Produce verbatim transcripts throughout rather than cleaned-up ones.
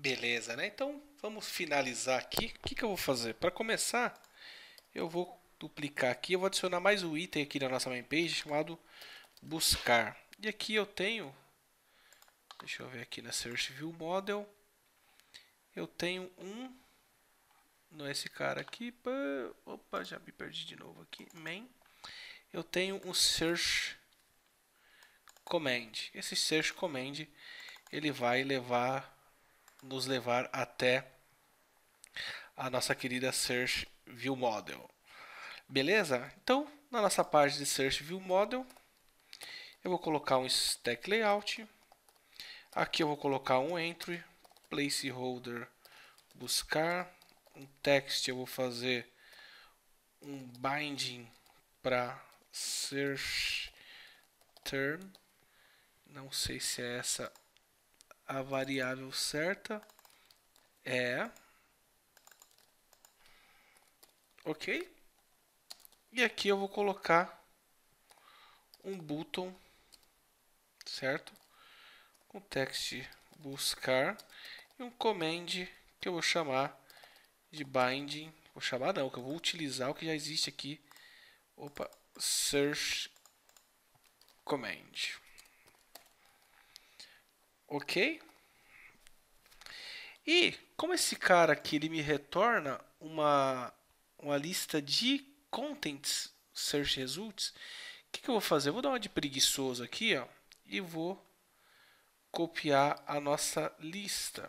Beleza, né? Então vamos finalizar aqui. O que que eu vou fazer? Para começar, eu vou duplicar aqui. Eu vou adicionar mais um item aqui na nossa main page chamado buscar. E aqui eu tenho, deixa eu ver aqui na Search View Model, eu tenho um, não é esse cara aqui, opa, já me perdi de novo aqui, main. Eu tenho um Search Command. Esse Search Command ele vai levar, nos levar até a nossa querida Search View Model. Beleza? Então, na nossa página de Search View Model, eu vou colocar um Stack Layout. Aqui eu vou colocar um Entry, Placeholder, buscar. Um text eu vou fazer um binding para Search Term. Não sei se é essa a variável certa. É. Ok? E aqui eu vou colocar um button, certo? Com text buscar e um command que eu vou chamar de binding. Vou chamar não, que eu vou utilizar o que já existe aqui. Opa, search command. Ok? E como esse cara aqui ele me retorna uma, uma lista de contents search results, o que, que eu vou fazer? Eu vou dar uma de preguiçoso aqui, ó, e vou copiar a nossa lista,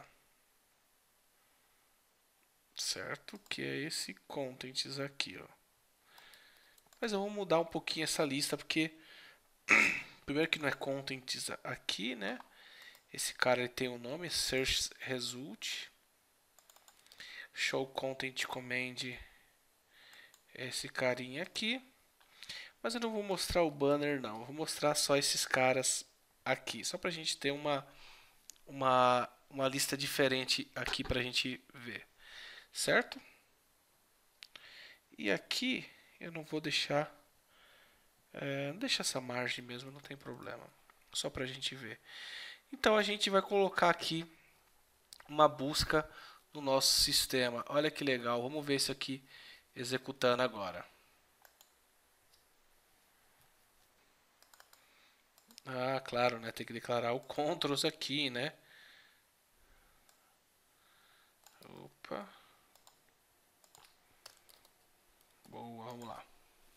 certo? Que é esse contents aqui, ó. Mas eu vou mudar um pouquinho essa lista porque primeiro que não é contents aqui, né? Esse cara ele tem o um nome search result. Show content command esse carinha aqui. Mas eu não vou mostrar o banner não, eu vou mostrar só esses caras aqui, só pra gente ter uma uma uma lista diferente aqui pra gente ver, certo? E aqui eu não vou deixar é, deixa essa margem mesmo, não tem problema, só pra gente ver. Então a gente vai colocar aqui uma busca no nosso sistema. Olha que legal, vamos ver isso aqui executando agora. Ah, claro, né? Tem que declarar o controls aqui, né? Opa. Boa, vamos lá.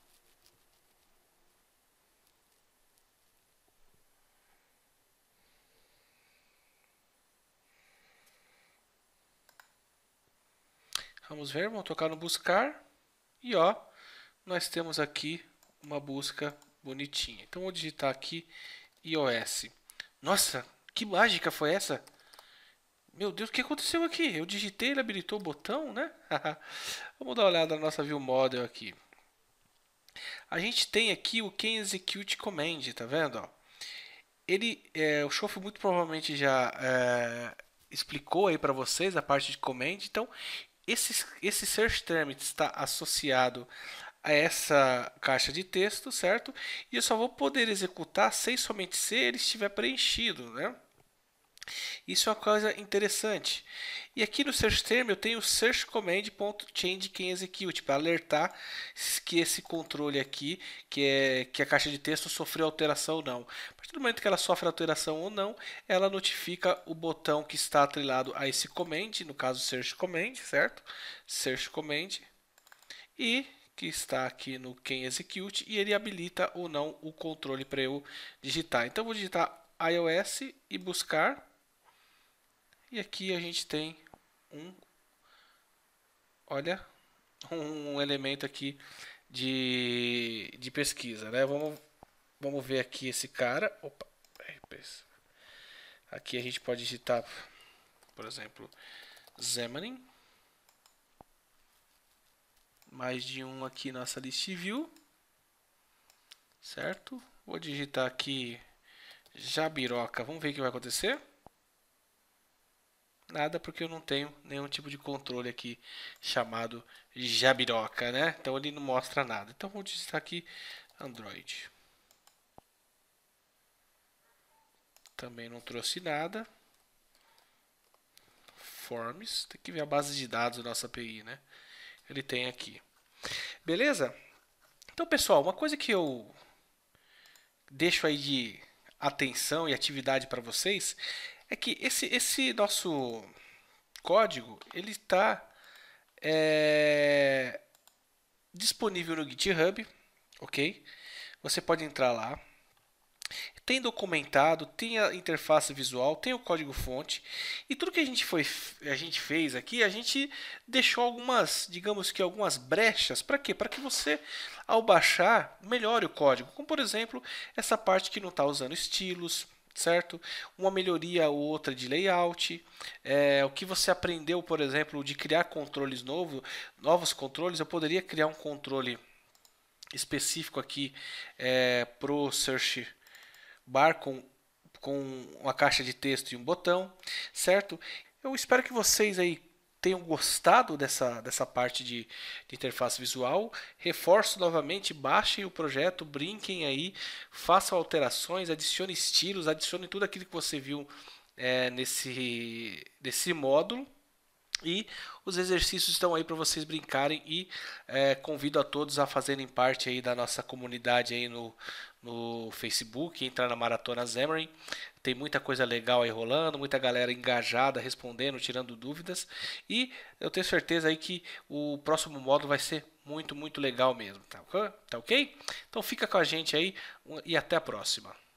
Vamos ver, vamos tocar no buscar. E ó, nós temos aqui uma busca bonitinha. Então vou digitar aqui iOS. Nossa, que mágica foi essa? Meu Deus, o que aconteceu aqui? Eu digitei, ele habilitou o botão, né? Vamos dar uma olhada na nossa view model aqui. A gente tem aqui o can execute command, tá vendo? Ó? Ele, é, o Shof muito provavelmente já é, explicou aí para vocês a parte de command. Então, esse, esse search term está associado a essa caixa de texto, certo? E eu só vou poder executar sem somente se ele estiver preenchido, né? Isso é uma coisa interessante. E aqui no search term eu tenho search command.change can execute para alertar que esse controle aqui, que é que a caixa de texto sofreu alteração ou não. A partir do momento que ela sofre alteração ou não, ela notifica o botão que está atrelado a esse command, no caso search command, certo? Search command e que está aqui no can execute e ele habilita ou não o controle para eu digitar. Então eu vou digitar iOS e buscar. E aqui a gente tem um, olha, um elemento aqui de, de pesquisa, né? Vamos, vamos ver aqui esse cara. Opa, aqui a gente pode digitar, por exemplo, Xamarin. Mais de um aqui nossa list view, certo? Vou digitar aqui Jabiroca. Vamos ver o que vai acontecer. Nada, porque eu não tenho nenhum tipo de controle aqui chamado Jabiroca, né? Então ele não mostra nada. Então vou digitar aqui Android. Também não trouxe nada. Forms. Tem que ver a base de dados da nossa A P I, né? Ele tem aqui. Beleza? Então, pessoal, uma coisa que eu deixo aí de atenção e atividade para vocês é que esse, esse nosso código ele está é, disponível no GitHub, ok? Você pode entrar lá. Tem documentado, tem a interface visual, tem o código-fonte e tudo que a gente, foi, a gente fez aqui, a gente deixou algumas, digamos que algumas brechas. Para quê? Para que você, ao baixar, melhore o código. Como, por exemplo, essa parte que não está usando estilos, certo? Uma melhoria ou outra de layout. É, o que você aprendeu, por exemplo, de criar controles novos, novos controles. Eu poderia criar um controle específico aqui é, para o search bar com, com uma caixa de texto e um botão, certo? Eu espero que vocês aí tenham gostado dessa, dessa parte de, de interface visual. Reforço novamente, baixem o projeto, brinquem aí, façam alterações, adicione estilos, adicione tudo aquilo que você viu é, nesse, nesse módulo. E os exercícios estão aí para vocês brincarem e é, convido a todos a fazerem parte aí da nossa comunidade aí no, no Facebook, entrar na Maratona Xamarin. Tem muita coisa legal aí rolando, muita galera engajada, respondendo, tirando dúvidas. E eu tenho certeza aí que o próximo módulo vai ser muito, muito legal mesmo. Tá, tá ok? Então fica com a gente aí e até a próxima.